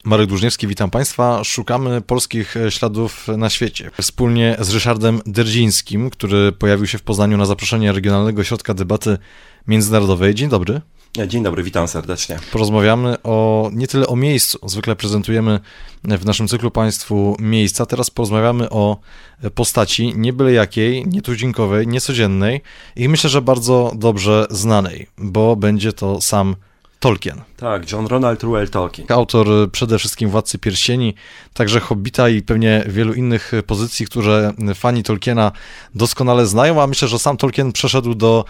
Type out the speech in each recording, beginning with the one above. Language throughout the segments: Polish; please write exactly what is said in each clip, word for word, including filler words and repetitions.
Marek Dłużniewski, witam Państwa. Szukamy polskich śladów na świecie. Wspólnie z Ryszardem Derdzińskim, który pojawił się w Poznaniu na zaproszenie Regionalnego Ośrodka Debaty Międzynarodowej. Dzień dobry. Dzień dobry, witam serdecznie. Porozmawiamy o nie tyle o miejscu. Zwykle prezentujemy w naszym cyklu Państwu miejsca. Teraz porozmawiamy o postaci nie byle jakiej, nietuzinkowej, niecodziennej i myślę, że bardzo dobrze znanej, bo będzie to sam Tolkien. Tak, John Ronald Reuel Tolkien. Autor przede wszystkim Władcy Pierścieni, także Hobbita i pewnie wielu innych pozycji, które fani Tolkiena doskonale znają, a myślę, że sam Tolkien przeszedł do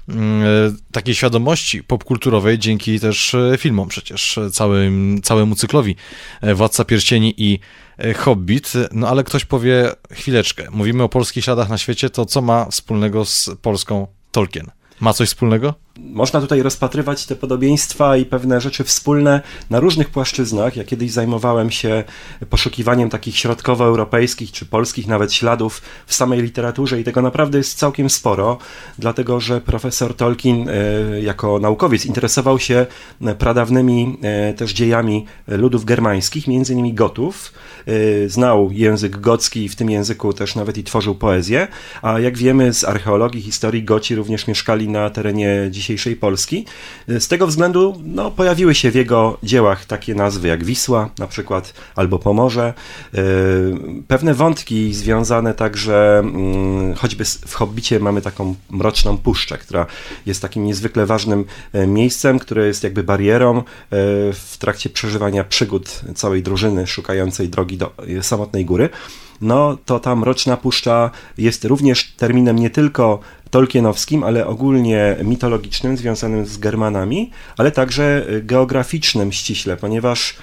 takiej świadomości popkulturowej dzięki też filmom przecież, całym, całemu cyklowi Władca Pierścieni i Hobbit. No ale ktoś powie, chwileczkę, mówimy o polskich śladach na świecie, to co ma wspólnego z Polską Tolkien? Ma coś wspólnego? Można tutaj rozpatrywać te podobieństwa i pewne rzeczy wspólne na różnych płaszczyznach. Ja kiedyś zajmowałem się poszukiwaniem takich środkowoeuropejskich czy polskich nawet śladów w samej literaturze i tego naprawdę jest całkiem sporo, dlatego że profesor Tolkien jako naukowiec interesował się pradawnymi też dziejami ludów germańskich, między innymi Gotów. Znał język gocki i w tym języku też nawet i tworzył poezję, a jak wiemy z archeologii, historii, Goci również mieszkali na terenie dzisiejszej Polski. Z tego względu no, pojawiły się w jego dziełach takie nazwy jak Wisła na przykład, albo Pomorze. Pewne wątki związane także, choćby w Hobbicie mamy taką mroczną puszczę, która jest takim niezwykle ważnym miejscem, które jest jakby barierą w trakcie przeżywania przygód całej drużyny szukającej drogi do samotnej góry. No to ta mroczna puszcza jest również terminem nie tylko tolkienowskim, ale ogólnie mitologicznym, związanym z Germanami, ale także geograficznym ściśle, ponieważ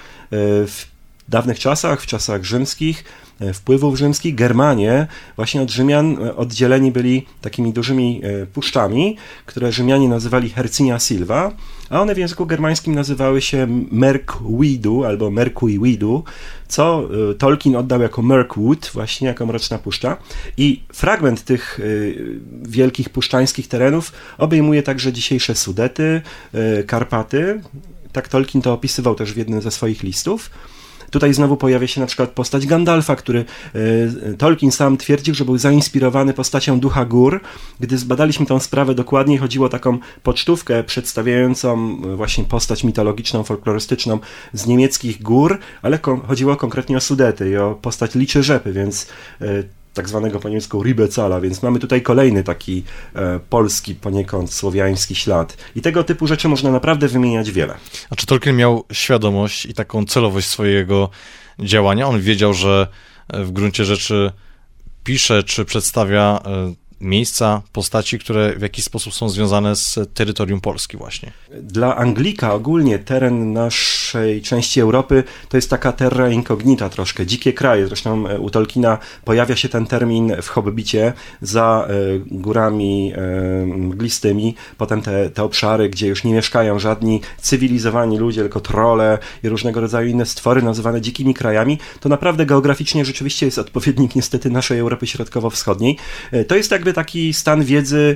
w dawnych czasach, w czasach rzymskich, wpływów rzymskich, Germanie właśnie od Rzymian oddzieleni byli takimi dużymi puszczami, które Rzymianie nazywali Hercynia Silva, a one w języku germańskim nazywały się Merkwidu albo Merkwidu, co Tolkien oddał jako Mirkwood, właśnie jako Mroczna Puszcza. I fragment tych wielkich puszczańskich terenów obejmuje także dzisiejsze Sudety, Karpaty. Tak Tolkien to opisywał też w jednym ze swoich listów. Tutaj znowu pojawia się na przykład postać Gandalfa, który y, Tolkien sam twierdził, że był zainspirowany postacią Ducha Gór. Gdy zbadaliśmy tę sprawę dokładniej, chodziło o taką pocztówkę przedstawiającą właśnie postać mitologiczną, folklorystyczną z niemieckich gór, ale ko- chodziło konkretnie o Sudety i o postać Liczy Rzepy, więc y, tak zwanego po niemiecku Ribecala, więc mamy tutaj kolejny taki e, polski, poniekąd słowiański ślad. I tego typu rzeczy można naprawdę wymieniać wiele. A czy Tolkien miał świadomość i taką celowość swojego działania? On wiedział, że w gruncie rzeczy pisze czy przedstawia e, miejsca, postaci, które w jakiś sposób są związane z terytorium Polski właśnie. Dla Anglika ogólnie teren naszej części Europy to jest taka terra incognita troszkę, dzikie kraje. Zresztą u Tolkiena pojawia się ten termin w Hobbicie za górami mglistymi, potem te, te obszary, gdzie już nie mieszkają żadni cywilizowani ludzie, tylko trolle i różnego rodzaju inne stwory nazywane dzikimi krajami. To naprawdę geograficznie rzeczywiście jest odpowiednik niestety naszej Europy Środkowo-Wschodniej. To jest jakby taki stan wiedzy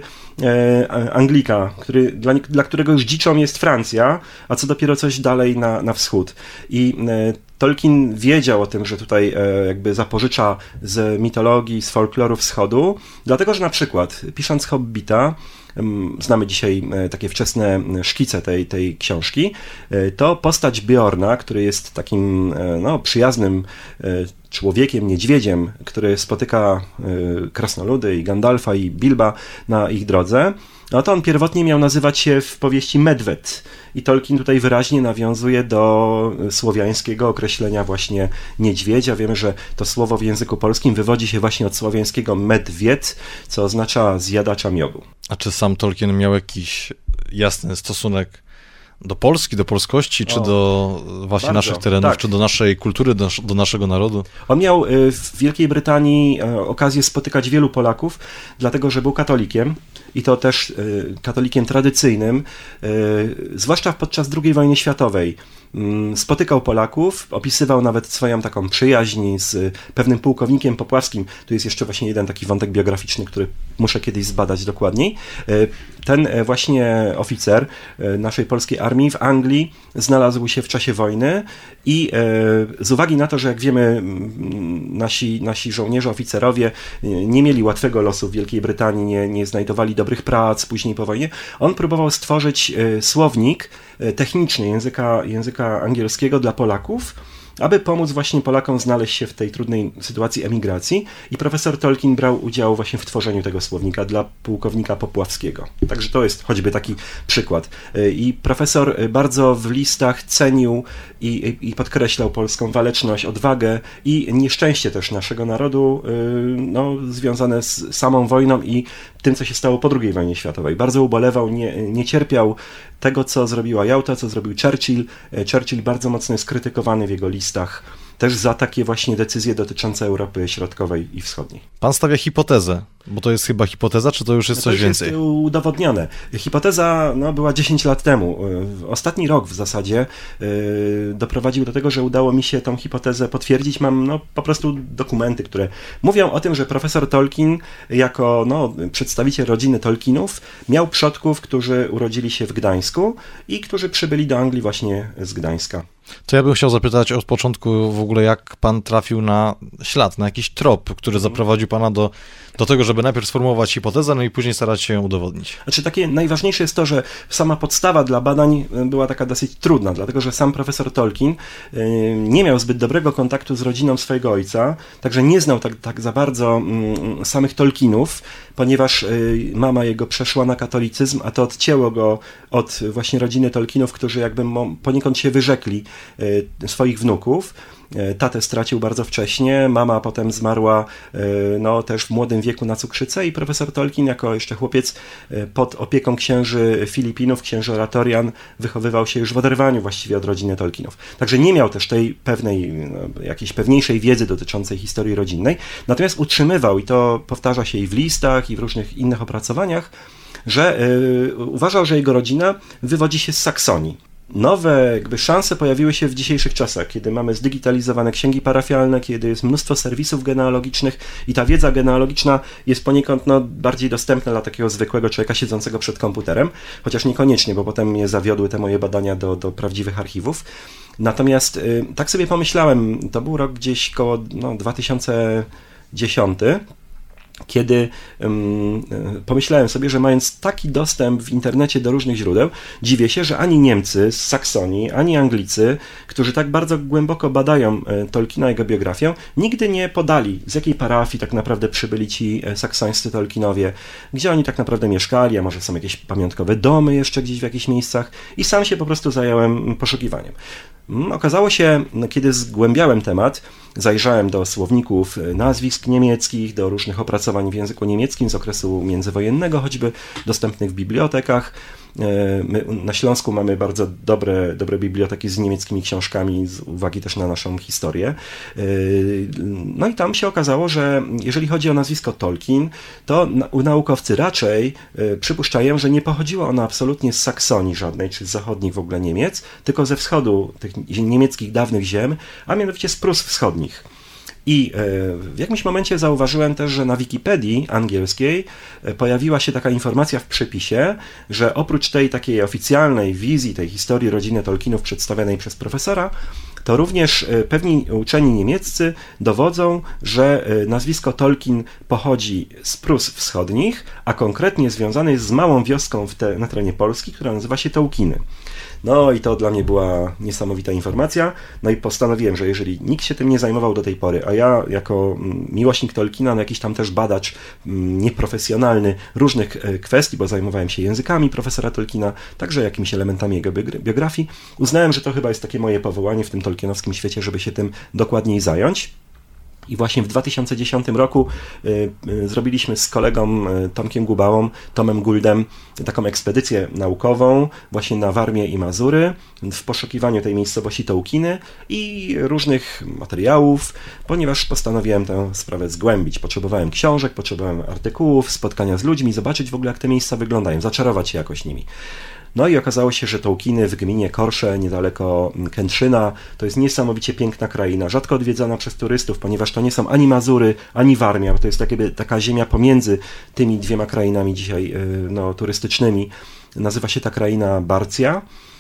e, Anglika, który, dla, dla którego już dziczą jest Francja, a co dopiero coś dalej na, na wschód. I e, Tolkien wiedział o tym, że tutaj e, jakby zapożycza z mitologii, z folkloru wschodu, dlatego że na przykład pisząc Hobbita, znamy dzisiaj takie wczesne szkice tej, tej książki, to postać Beorna, który jest takim no, przyjaznym człowiekiem, niedźwiedziem, który spotyka krasnoludy i Gandalfa i Bilba na ich drodze, no to on pierwotnie miał nazywać się w powieści Medwed. I Tolkien tutaj wyraźnie nawiązuje do słowiańskiego określenia właśnie niedźwiedzia. Wiemy, że to słowo w języku polskim wywodzi się właśnie od słowiańskiego medwied, co oznacza zjadacza miodu. A czy sam Tolkien miał jakiś jasny stosunek do Polski, do polskości, czy o, do właśnie bardzo, naszych terenów, tak. czy do naszej kultury, do, do naszego narodu? On miał w Wielkiej Brytanii okazję spotykać wielu Polaków, dlatego że był katolikiem i to też katolikiem tradycyjnym, zwłaszcza podczas drugiej wojny światowej. spotykał Polaków, opisywał nawet swoją taką przyjaźń z pewnym pułkownikiem popławskim. Tu jest jeszcze właśnie jeden taki wątek biograficzny, który muszę kiedyś zbadać dokładniej. Ten właśnie oficer naszej polskiej armii w Anglii znalazł się w czasie wojny i z uwagi na to, że jak wiemy nasi, nasi żołnierze, oficerowie nie mieli łatwego losu w Wielkiej Brytanii, nie, nie znajdowali dobrych prac później po wojnie, on próbował stworzyć słownik techniczny języka, języka angielskiego dla Polaków, aby pomóc właśnie Polakom znaleźć się w tej trudnej sytuacji emigracji, i profesor Tolkien brał udział właśnie w tworzeniu tego słownika dla pułkownika popławskiego. Także to jest choćby taki przykład. I profesor bardzo w listach cenił i, i podkreślał polską waleczność, odwagę i nieszczęście też naszego narodu, no, związane z samą wojną i tym, co się stało po drugiej wojnie światowej. Bardzo ubolewał, nie, nie cierpiał tego, co zrobiła Jałta, co zrobił Churchill. Churchill bardzo mocno jest krytykowany w jego listach też za takie właśnie decyzje dotyczące Europy Środkowej i Wschodniej. Pan stawia hipotezę, bo to jest chyba hipoteza, czy to już jest to coś już więcej? Jest udowodnione. Hipoteza no, była dziesięć lat temu. Ostatni rok w zasadzie yy, doprowadził do tego, że udało mi się tą hipotezę potwierdzić. Mam no, po prostu dokumenty, które mówią o tym, że profesor Tolkien jako no, przedstawiciel rodziny Tolkienów miał przodków, którzy urodzili się w Gdańsku i którzy przybyli do Anglii właśnie z Gdańska. To ja bym chciał zapytać od początku w ogóle, jak pan trafił na ślad, na jakiś trop, który zaprowadził pana do, do tego, żeby najpierw sformułować hipotezę, no i później starać się ją udowodnić. Znaczy takie najważniejsze jest to, że sama podstawa dla badań była taka dosyć trudna, dlatego że sam profesor Tolkien nie miał zbyt dobrego kontaktu z rodziną swojego ojca, także nie znał tak, tak za bardzo samych Tolkienów, ponieważ mama jego przeszła na katolicyzm, a to odcięło go od właśnie rodziny Tolkienów, którzy jakby poniekąd się wyrzekli swoich wnuków. Tatę stracił bardzo wcześnie, mama potem zmarła no, też w młodym wieku na cukrzycę i profesor Tolkien jako jeszcze chłopiec pod opieką księży Filipinów, księży Oratorian, wychowywał się już w oderwaniu właściwie od rodziny Tolkienów. Także nie miał też tej pewnej, no, jakiejś pewniejszej wiedzy dotyczącej historii rodzinnej, natomiast utrzymywał, i to powtarza się i w listach, i w różnych innych opracowaniach, że yy, uważał, że jego rodzina wywodzi się z Saksonii. Nowe jakby szanse pojawiły się w dzisiejszych czasach, kiedy mamy zdigitalizowane księgi parafialne, kiedy jest mnóstwo serwisów genealogicznych i ta wiedza genealogiczna jest poniekąd no, bardziej dostępna dla takiego zwykłego człowieka siedzącego przed komputerem, chociaż niekoniecznie, bo potem mnie zawiodły te moje badania do, do prawdziwych archiwów. Natomiast y, tak sobie pomyślałem, to był rok gdzieś koło no, dwa tysiące dziesiąty, kiedy um, pomyślałem sobie, że mając taki dostęp w internecie do różnych źródeł, dziwię się, że ani Niemcy z Saksonii, ani Anglicy, którzy tak bardzo głęboko badają Tolkiena i jego biografię, nigdy nie podali, z jakiej parafii tak naprawdę przybyli ci saksońscy Tolkienowie, gdzie oni tak naprawdę mieszkali, a może są jakieś pamiątkowe domy jeszcze gdzieś w jakichś miejscach, i sam się po prostu zająłem poszukiwaniem. Okazało się, kiedy zgłębiałem temat, zajrzałem do słowników nazwisk niemieckich, do różnych opracowań w języku niemieckim z okresu międzywojennego, choćby dostępnych w bibliotekach. My na Śląsku mamy bardzo dobre, dobre biblioteki z niemieckimi książkami, z uwagi też na naszą historię. No i tam się okazało, że jeżeli chodzi o nazwisko Tolkien, to naukowcy raczej przypuszczają, że nie pochodziło ono absolutnie z Saksonii żadnej, czy z zachodnich w ogóle Niemiec, tylko ze wschodu tych niemieckich dawnych ziem, a mianowicie z Prus wschodnich. I w jakimś momencie zauważyłem też, że na Wikipedii angielskiej pojawiła się taka informacja w przypisie, że oprócz tej takiej oficjalnej wizji, tej historii rodziny Tolkienów przedstawionej przez profesora, to również pewni uczeni niemieccy dowodzą, że nazwisko Tolkien pochodzi z Prus wschodnich, a konkretnie związane jest z małą wioską w te, na terenie Polski, która nazywa się Tołkiny. No i to dla mnie była niesamowita informacja, no i postanowiłem, że jeżeli nikt się tym nie zajmował do tej pory, a ja jako miłośnik Tolkiena, no jakiś tam też badacz nieprofesjonalny różnych kwestii, bo zajmowałem się językami profesora Tolkiena, także jakimiś elementami jego biografii, uznałem, że to chyba jest takie moje powołanie w tym tolkienowskim świecie, żeby się tym dokładniej zająć. I właśnie w dwa tysiące dziesiątym roku y, y, zrobiliśmy z kolegą y, Tomkiem Gubałą, Tomem Guldem, taką ekspedycję naukową właśnie na Warmię i Mazury w poszukiwaniu tej miejscowości Tołkiny i różnych materiałów, ponieważ postanowiłem tę sprawę zgłębić. Potrzebowałem książek, potrzebowałem artykułów, spotkania z ludźmi, zobaczyć w ogóle, jak te miejsca wyglądają, zaczarować się jakoś nimi. No i okazało się, że Tolkieny w gminie Korsze, niedaleko Kętrzyna, to jest niesamowicie piękna kraina, rzadko odwiedzana przez turystów, ponieważ to nie są ani Mazury, ani Warmia, to jest takie, taka ziemia pomiędzy tymi dwiema krainami dzisiaj no, turystycznymi. Nazywa się ta kraina Barcja.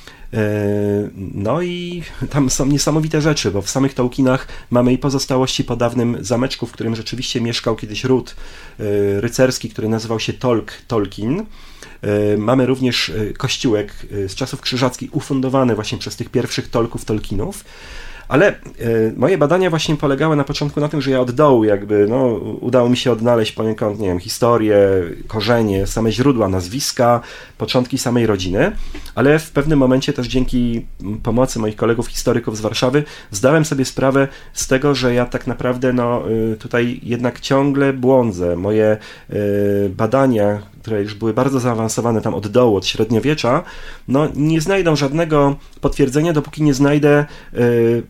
No i tam są niesamowite rzeczy, bo w samych Tolkienach mamy i pozostałości po dawnym zameczku, w którym rzeczywiście mieszkał kiedyś ród rycerski, który nazywał się Tolk Tolkien. Mamy również kościółek z czasów krzyżackich ufundowany właśnie przez tych pierwszych Tolków Tolkienów. Ale moje badania właśnie polegały na początku na tym, że ja od dołu jakby, no, udało mi się odnaleźć poniekąd, nie wiem, historię, korzenie, same źródła, nazwiska, początki samej rodziny, ale w pewnym momencie też dzięki pomocy moich kolegów historyków z Warszawy zdałem sobie sprawę z tego, że ja tak naprawdę, no, tutaj jednak ciągle błądzę. Moje badania, które już były bardzo zaawansowane tam od dołu, od średniowiecza, no nie znajdą żadnego potwierdzenia, dopóki nie znajdę y,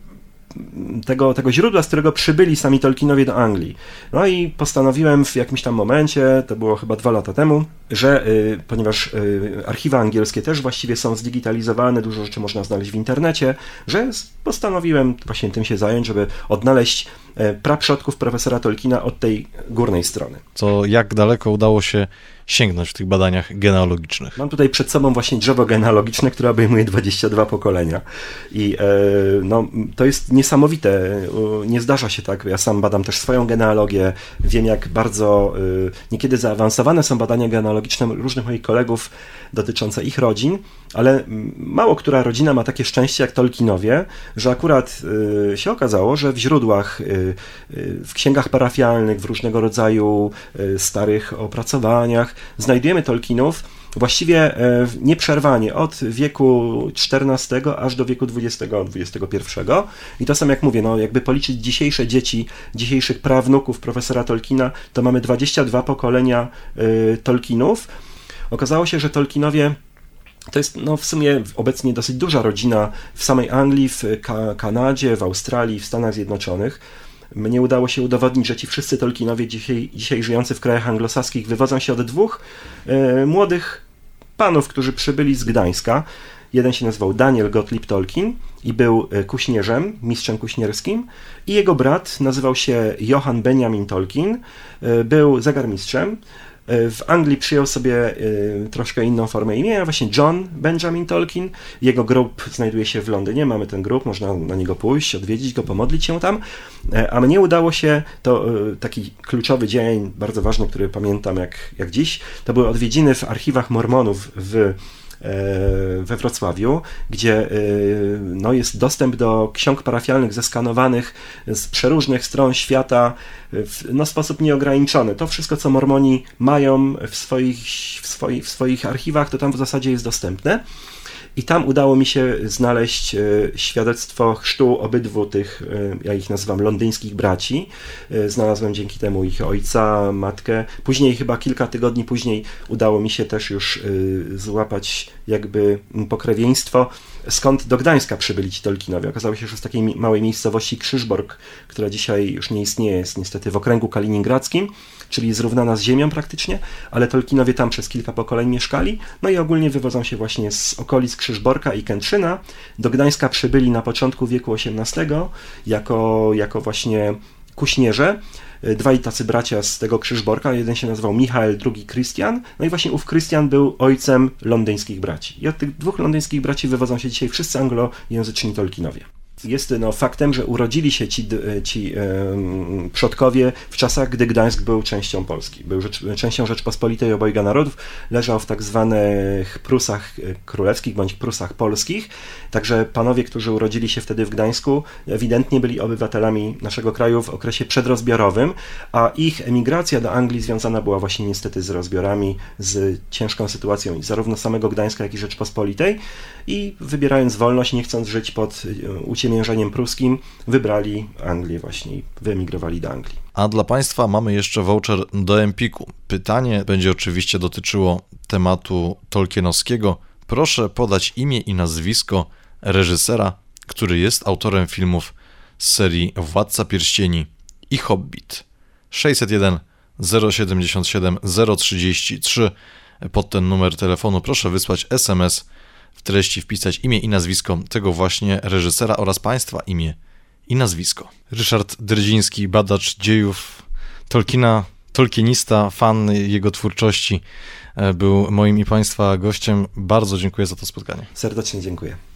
tego, tego źródła, z którego przybyli sami Tolkienowie do Anglii. No i postanowiłem w jakimś tam momencie, to było chyba dwa lata temu, że y, ponieważ y, archiwa angielskie też właściwie są zdigitalizowane, dużo rzeczy można znaleźć w internecie, że postanowiłem właśnie tym się zająć, żeby odnaleźć y, praprzodków profesora Tolkiena od tej górnej strony. To jak daleko udało się sięgnąć w tych badaniach genealogicznych? Mam tutaj przed sobą właśnie drzewo genealogiczne, które obejmuje dwadzieścia dwa pokolenia i e, no, to jest niesamowite, nie zdarza się tak, ja sam badam też swoją genealogię, wiem jak bardzo e, niekiedy zaawansowane są badania genealogiczne różnych moich kolegów dotyczące ich rodzin, ale mało która rodzina ma takie szczęście jak Tolkienowie, że akurat e, się okazało, że w źródłach, e, w księgach parafialnych, w różnego rodzaju e, starych opracowaniach znajdujemy Tolkienów właściwie nieprzerwanie od wieku czternastego aż do wieku dwudziestego, dwudziestego pierwszego. I to są, jak mówię, no jakby policzyć dzisiejsze dzieci, dzisiejszych prawnuków profesora Tolkiena, to mamy dwadzieścia dwa pokolenia y, Tolkienów. Okazało się, że Tolkienowie to jest no, w sumie obecnie dosyć duża rodzina w samej Anglii, w Ka- Kanadzie, w Australii, w Stanach Zjednoczonych. Mnie udało się udowodnić, że ci wszyscy Tolkienowie dzisiaj, dzisiaj żyjący w krajach anglosaskich wywodzą się od dwóch e, młodych panów, którzy przybyli z Gdańska. Jeden się nazywał Daniel Gottlieb Tolkien i był kuśnierzem, mistrzem kuśnierskim, i jego brat nazywał się Johann Benjamin Tolkien, e, był zegarmistrzem. W Anglii przyjął sobie y, troszkę inną formę imienia, właśnie John Benjamin Tolkien. Jego grób znajduje się w Londynie, mamy ten grób, można na niego pójść, odwiedzić go, pomodlić się tam, a mnie udało się, to y, taki kluczowy dzień, bardzo ważny, który pamiętam jak, jak dziś, to były odwiedziny w archiwach Mormonów w we Wrocławiu, gdzie no, jest dostęp do ksiąg parafialnych zeskanowanych z przeróżnych stron świata w no, sposób nieograniczony. To wszystko, co Mormoni mają w swoich, w, swoich, w swoich archiwach, to tam w zasadzie jest dostępne. I tam udało mi się znaleźć świadectwo chrztu obydwu tych, ja ich nazywam londyńskich braci. Znalazłem dzięki temu ich ojca, matkę. Później, chyba kilka tygodni później, udało mi się też już złapać jakby pokrewieństwo, skąd do Gdańska przybyli ci Tolkienowie. Okazało się, że z takiej małej miejscowości Krzyżbork, która dzisiaj już nie istnieje, jest niestety w okręgu kaliningradzkim, czyli zrównana z ziemią praktycznie, ale Tolkienowie tam przez kilka pokoleń mieszkali, no i ogólnie wywodzą się właśnie z okolic Krzyżborka i Kętrzyna. Do Gdańska przybyli na początku wieku osiemnastego jako, jako właśnie kuśnierze. Dwaj tacy bracia z tego Krzyżborka, jeden się nazywał Michael, drugi Christian, no i właśnie ów Christian był ojcem londyńskich braci. I od tych dwóch londyńskich braci wywodzą się dzisiaj wszyscy anglojęzyczni Tolkienowie. Jest no, faktem, że urodzili się ci, ci um, przodkowie w czasach, gdy Gdańsk był częścią Polski. Był rzecz, częścią Rzeczpospolitej obojga narodów, leżał w tak zwanych Prusach Królewskich bądź Prusach Polskich. Także panowie, którzy urodzili się wtedy w Gdańsku, ewidentnie byli obywatelami naszego kraju w okresie przedrozbiorowym, a ich emigracja do Anglii związana była właśnie niestety z rozbiorami, z ciężką sytuacją zarówno samego Gdańska, jak i Rzeczpospolitej, i wybierając wolność, nie chcąc żyć pod uciemiężeniem pruskim, wybrali Anglię właśnie i wyemigrowali do Anglii. A dla Państwa mamy jeszcze voucher do Empiku. Pytanie będzie oczywiście dotyczyło tematu tolkienowskiego. Proszę podać imię i nazwisko reżysera, który jest autorem filmów z serii Władca Pierścieni i Hobbit. sześćset jeden zero siedemdziesiąt siedem zero trzydzieści trzy. Pod ten numer telefonu proszę wysłać es em es w treści wpisać imię i nazwisko tego właśnie reżysera oraz państwa imię i nazwisko. Ryszard Drdziński, badacz dziejów Tolkiena, tolkienista, fan jego twórczości, był moim i państwa gościem. Bardzo dziękuję za to spotkanie. Serdecznie dziękuję.